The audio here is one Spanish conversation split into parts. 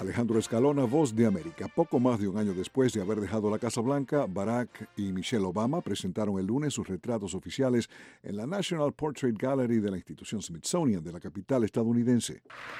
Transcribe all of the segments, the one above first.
Alejandro Escalona, Voz de América. Poco más de un año después de haber dejado la Casa Blanca, Barack y Michelle Obama presentaron el lunes sus retratos oficiales en la National Portrait Gallery de la institución Smithsonian de la capital estadounidense.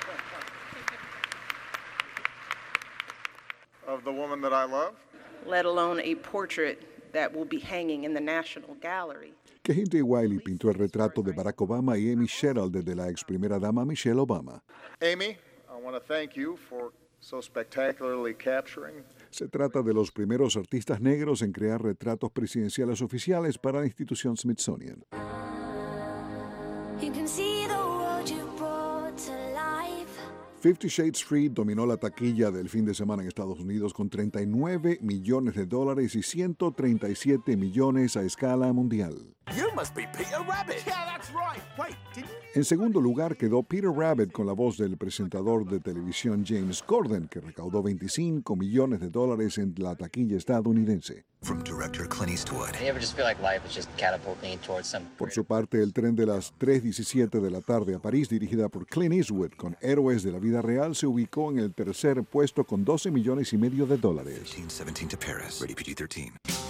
Of the woman that I love. Let alone a portrait that will be hanging in the National Gallery. Kehinde Wiley pintó el retrato de Barack Obama y Amy Sherald de la ex primera dama Michelle Obama. Amy, I want to thank you for so spectacularly capturing. Se trata de los primeros artistas negros en crear retratos presidenciales oficiales para la institución Smithsonian. You can see the world you brought to life. 50 Shades Freed dominó la taquilla del fin de semana en Estados Unidos con $39 millones y 137 millones a escala mundial. You must be Peter Rabbit. Yeah, that's right. Wait, did you? En segundo lugar quedó Peter Rabbit con la voz del presentador de televisión James Corden, que recaudó $25 millones en la taquilla estadounidense. From director Clint Eastwood. You ever just feel like life is just catapulting towards some... Por su parte, el tren de las 3:17 de la tarde a París, dirigida por Clint Eastwood con Héroes de la Vida Real, se ubicó en el tercer puesto con $12 millones y medio. 17 to Paris. Rated PG-13.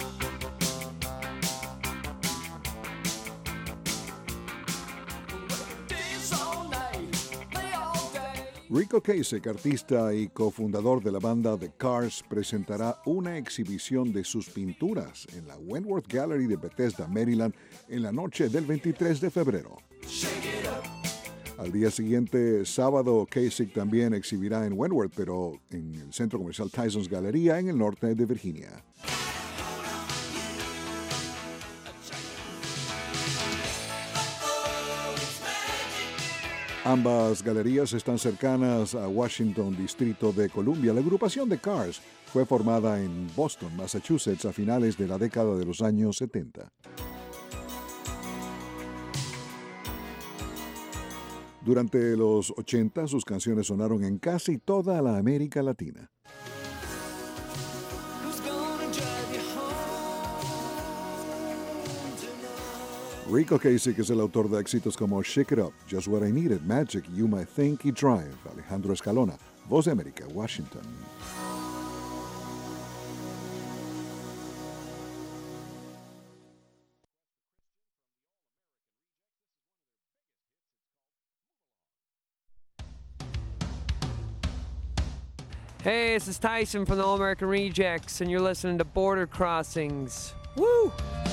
Rico Ocasek, artista y cofundador de la banda The Cars, presentará una exhibición de sus pinturas en la Wentworth Gallery de Bethesda, Maryland, en la noche del 23 de febrero. Al día siguiente, sábado, Ocasek también exhibirá en Wentworth, pero en el centro comercial Tyson's Galleria, en el norte de Virginia. Ambas galerías están cercanas a Washington, Distrito de Columbia. La agrupación de Cars fue formada en Boston, Massachusetts, a finales de la década de los años 70. Durante los 80, sus canciones sonaron en casi toda la América Latina. Rico Ocasek es el autor de éxitos como Shake It Up, Just What I Needed, Magic, You Might Think y Drive. Alejandro Escalona, Voz de América, Washington. Hey, this is Tyson from the All American Rejects, and you're listening to Border Crossings. Woo!